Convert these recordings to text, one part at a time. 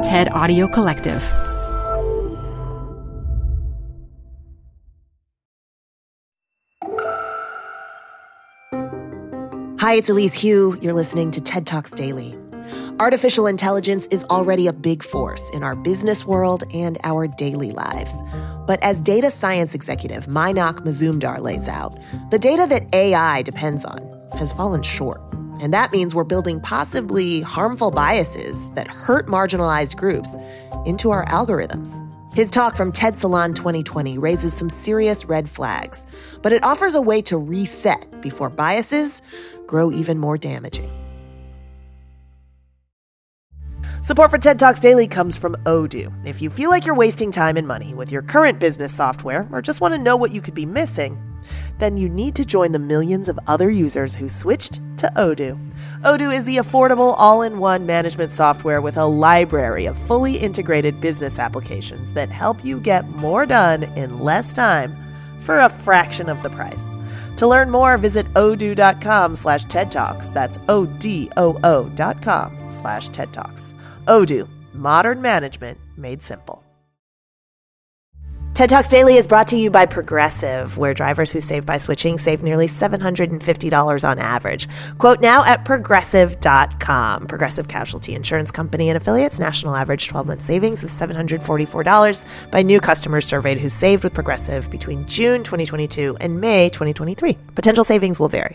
TED Audio Collective. Hi, it's Elise Hu. You're listening to TED Talks Daily. Artificial intelligence is already a big force in our business world and our daily lives. But as data science executive Mainak Mazumdar lays out, the data that AI depends on has fallen short. And that means we're building possibly harmful biases that hurt marginalized groups into our algorithms. His talk from TED Salon 2020 raises some serious red flags, but it offers a way to reset before biases grow even more damaging. Support for TED Talks Daily comes from Odoo. If you feel like you're wasting time and money with your current business software or just want to know what you could be missing, then you need to join the millions of other users who switched to Odoo. Odoo is the affordable all-in-one management software with a library of fully integrated business applications that help you get more done in less time for a fraction of the price. To learn more, visit odoo.com/TED Talks. That's ODOO.com/TED Talks. Odoo, modern management made simple. TED Talks Daily is brought to you by Progressive, where drivers who save by switching save nearly $750 on average. Quote now at Progressive.com. Progressive Casualty Insurance Company and affiliates. National average 12-month savings of $744 by new customers surveyed who saved with Progressive between June 2022 and May 2023. Potential savings will vary.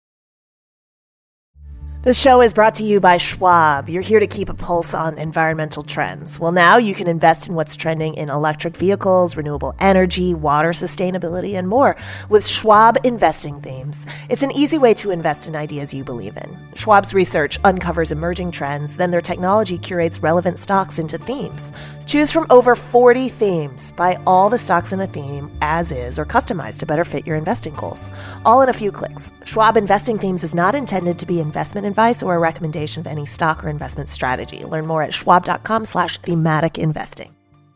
This show is brought to you by Schwab. You're here to keep a pulse on environmental trends. Well, now you can invest in what's trending in electric vehicles, renewable energy, water sustainability, and more with Schwab Investing Themes. It's an easy way to invest in ideas you believe in. Schwab's research uncovers emerging trends, then their technology curates relevant stocks into themes. Choose from over 40 themes. Buy all the stocks in a theme as is or customized to better fit your investing goals. All in a few clicks. Schwab Investing Themes is not intended to be investment advice or a recommendation of any stock or investment strategy. Learn more at schwab.com/thematic investing.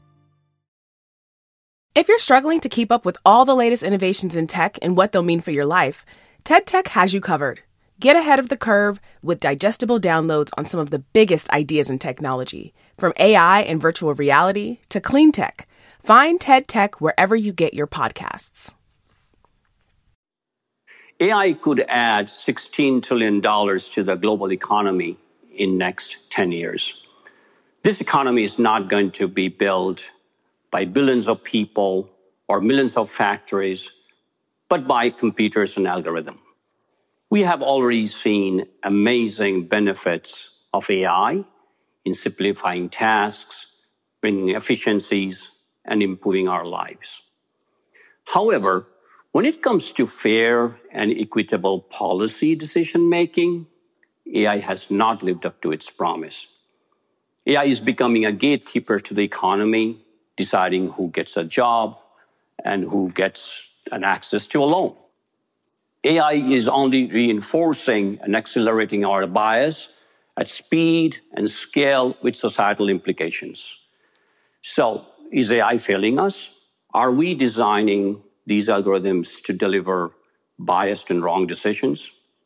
If you're struggling to keep up with all the latest innovations in tech and what they'll mean for your life, TED Tech has you covered. Get ahead of the curve with digestible downloads on some of the biggest ideas in technology, from AI and virtual reality to clean tech. Find TED Tech wherever you get your podcasts. AI could add $16 trillion to the global economy in next 10 years. This economy is not going to be built by billions of people or millions of factories, but by computers and algorithms. We have already seen amazing benefits of AI in simplifying tasks, bringing efficiencies, and improving our lives. However, when it comes to fair and equitable policy decision-making, AI has not lived up to its promise. AI is becoming a gatekeeper to the economy, deciding who gets a job and who gets an access to a loan. AI is only reinforcing and accelerating our bias at speed and scale with societal implications. So, is AI failing us? Are we designing these algorithms to deliver biased and wrong decisions?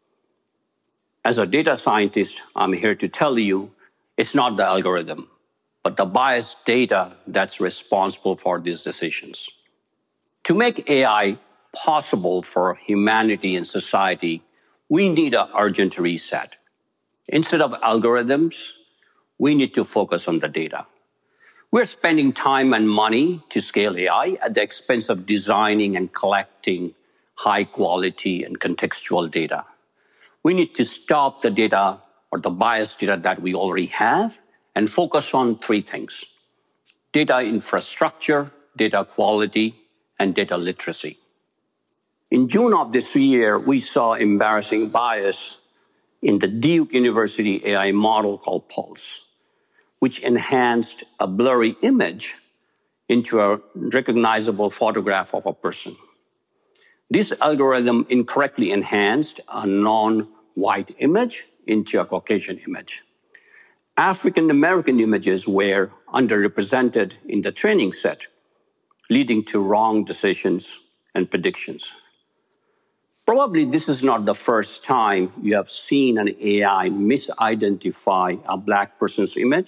As a data scientist, I'm here to tell you it's not the algorithm, but the biased data that's responsible for these decisions. To make AI possible for humanity and society, we need an urgent reset. Instead of algorithms, we need to focus on the data. We're spending time and money to scale AI at the expense of designing and collecting high quality and contextual data. We need to stop the data or the biased data that we already have and focus on three things: data infrastructure, data quality, and data literacy. In June of this year, we saw embarrassing bias in the Duke University AI model called Pulse, which enhanced a blurry image into a recognizable photograph of a person. This algorithm incorrectly enhanced a non-white image into a Caucasian image. African American images were underrepresented in the training set, leading to wrong decisions and predictions. Probably this is not the first time you have seen an AI misidentify a Black person's image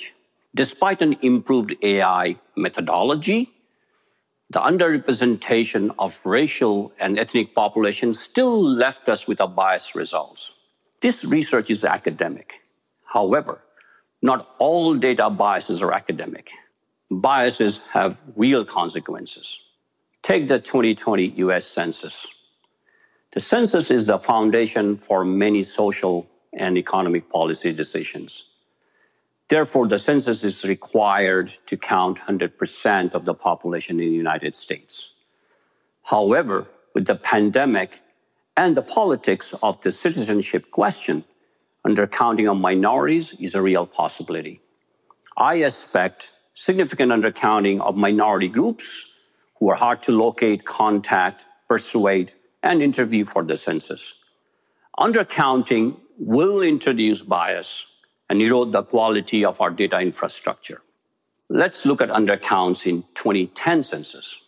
Despite an improved AI methodology, the underrepresentation of racial and ethnic populations still left us with biased results. This research is academic. However, not all data biases are academic. Biases have real consequences. Take the 2020 US Census. The census is the foundation for many social and economic policy decisions. Therefore, the census is required to count 100% of the population in the United States. However, with the pandemic and the politics of the citizenship question, undercounting of minorities is a real possibility. I expect significant undercounting of minority groups who are hard to locate, contact, persuade, and interview for the census. Undercounting will introduce bias and erode the quality of our data infrastructure. Let's look at undercounts in 2010 census.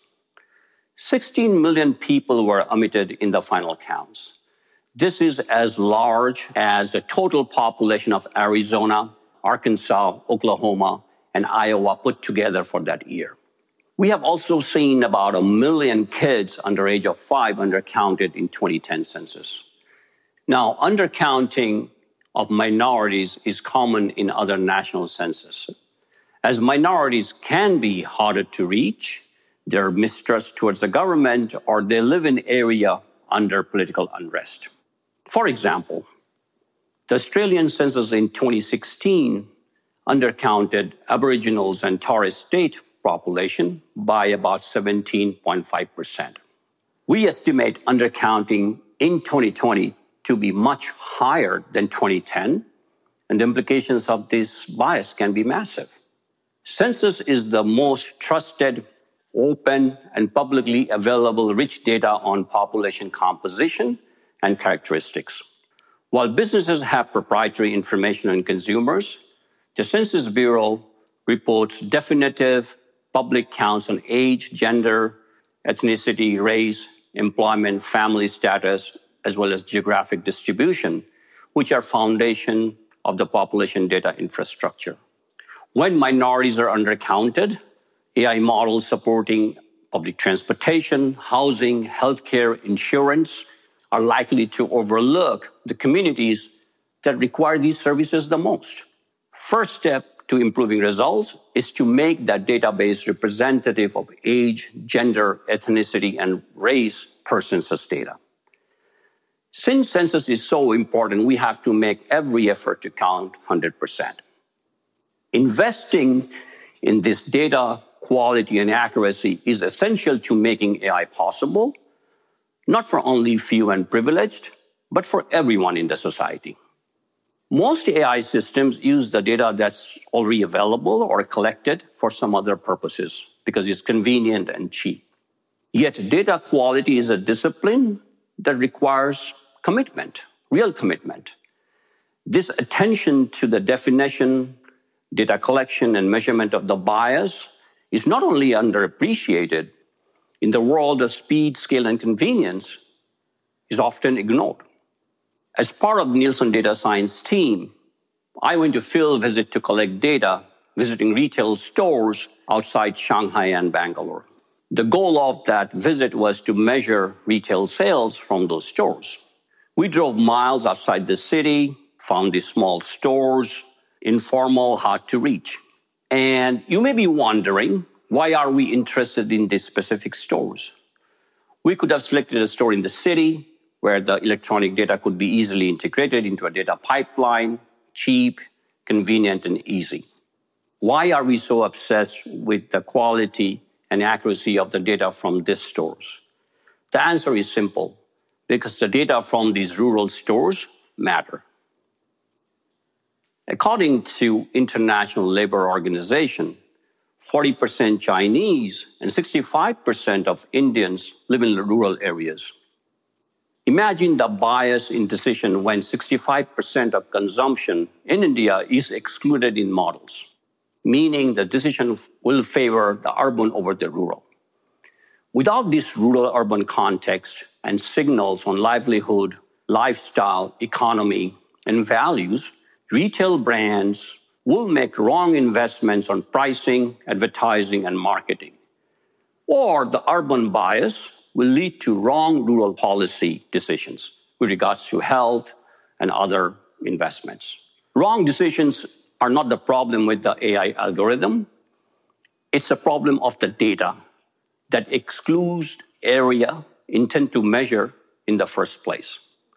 16 million people were omitted in the final counts. This is as large as the total population of Arizona, Arkansas, Oklahoma, and Iowa put together for that year. We have also seen about 1 million kids under age of 5 undercounted in 2010 census. Now, undercounting of minorities is common in other national censuses. As minorities can be harder to reach, their mistrust towards the government, or they live in area under political unrest. For example, the Australian census in 2016 undercounted Aboriginals and Torres Strait population by about 17.5%. We estimate undercounting in 2020 to be much higher than 2010, and the implications of this bias can be massive. Census is the most trusted, open, and publicly available rich data on population composition and characteristics. While businesses have proprietary information on consumers, the Census Bureau reports definitive public counts on age, gender, ethnicity, race, employment, family status, as well as geographic distribution, which are foundation of the population data infrastructure. When minorities are undercounted, AI models supporting public transportation, housing, healthcare, insurance are likely to overlook the communities that require these services the most. First step to improving results is to make that database representative of age, gender, ethnicity, and race per census data. Since census is so important, we have to make every effort to count 100%. Investing in this data quality and accuracy is essential to making AI possible, not for only few and privileged, but for everyone in the society. Most AI systems use the data that's already available or collected for some other purposes because it's convenient and cheap. Yet data quality is a discipline that requires commitment, real commitment. This attention to the definition, data collection, and measurement of the bias is not only underappreciated, in the world of speed, scale, and convenience, is often ignored. As part of Nielsen Data Science team, I went to field visit to collect data, visiting retail stores outside Shanghai and Bangalore. The goal of that visit was to measure retail sales from those stores. We drove miles outside the city, found these small stores, informal, hard to reach. And you may be wondering, why are we interested in these specific stores? We could have selected a store in the city where the electronic data could be easily integrated into a data pipeline, cheap, convenient, and easy. Why are we so obsessed with the quality and accuracy of the data from these stores? The answer is simple, because the data from these rural stores matter. According to International Labour Organization, 40% Chinese and 65% of Indians live in rural areas. Imagine the bias in decision when 65% of consumption in India is excluded in models, meaning the decision will favor the urban over the rural. Without this rural-urban context and signals on livelihood, lifestyle, economy, and values, retail brands will make wrong investments on pricing, advertising, and marketing. Or the urban bias will lead to wrong rural policy decisions with regards to health and other investments. Wrong decisions are not the problem with the AI algorithm. It's a problem of the data that excludes area intended to measure in the first place.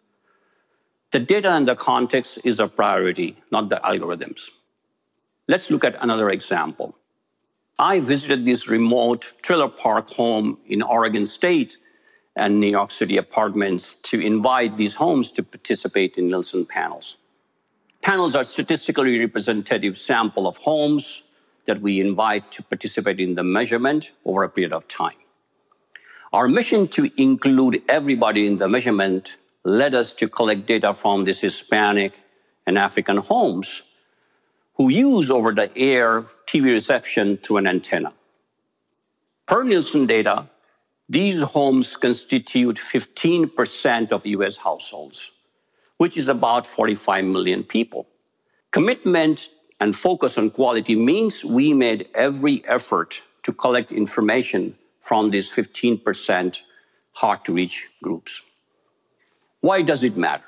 The data and the context is a priority, not the algorithms. Let's look at another example. I visited this remote trailer park home in Oregon State and New York City apartments to invite these homes to participate in Nielsen panels. Panels are statistically representative sample of homes that we invite to participate in the measurement over a period of time. Our mission to include everybody in the measurement led us to collect data from these Hispanic and African homes who use over-the-air TV reception through an antenna. Per Nielsen data, these homes constitute 15% of U.S. households, which is about 45 million people. Commitment and focus on quality means we made every effort to collect information from these 15% hard-to-reach groups. Why does it matter?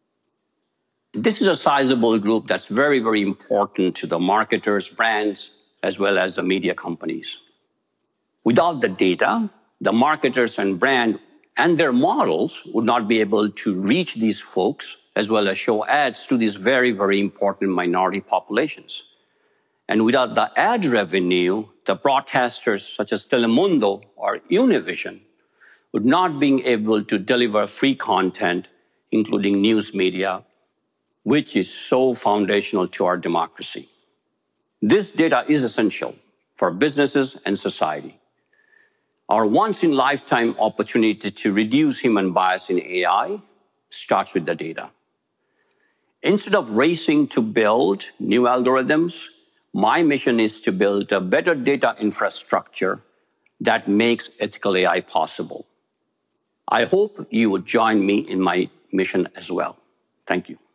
This is a sizable group that's very, very important to the marketers, brands, as well as the media companies. Without the data, the marketers and brand and their models would not be able to reach these folks as well as show ads to these very, very important minority populations. And without the ad revenue, the broadcasters such as Telemundo or Univision would not be able to deliver free content, including news media, which is so foundational to our democracy. This data is essential for businesses and society. Our once-in-lifetime opportunity to reduce human bias in AI starts with the data. Instead of racing to build new algorithms, my mission is to build a better data infrastructure that makes ethical AI possible. I hope you would join me in my mission as well. Thank you.